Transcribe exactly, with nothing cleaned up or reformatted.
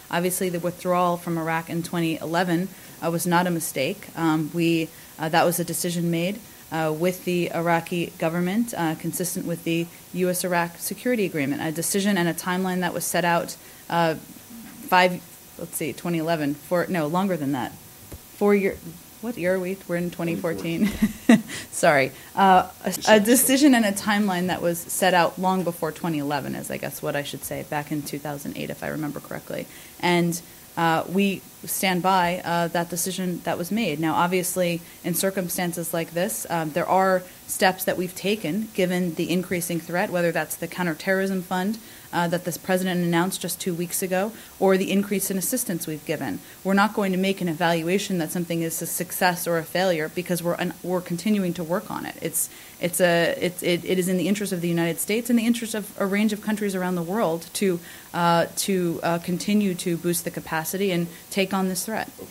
Obviously, the withdrawal from Iraq in twenty eleven uh, was not a mistake. Um, we uh, that was a decision made uh, with the Iraqi government, uh, consistent with the U S Iraq Security Agreement, a decision and a timeline that was set out uh, five, let's see, twenty eleven, for, no, longer than that, four years. What year are we? We're in twenty fourteen. Sorry. Uh, a, a decision and a timeline that was set out long before twenty eleven is, I guess, what I should say, back in two thousand eight, if I remember correctly. And uh, we stand by uh, that decision that was made. Now, obviously, in circumstances like this, um, there are steps that we've taken, given the increasing threat, whether that's the counterterrorism fund uh, that this president announced just two weeks ago, or the increase in assistance we've given. We're not going to make an evaluation that something is a success or a failure because we're un- we're continuing to work on it. It's it's a it's, it, it is in the interest of the United States and the interest of a range of countries around the world to uh, to uh, continue to boost the capacity and take on this threat.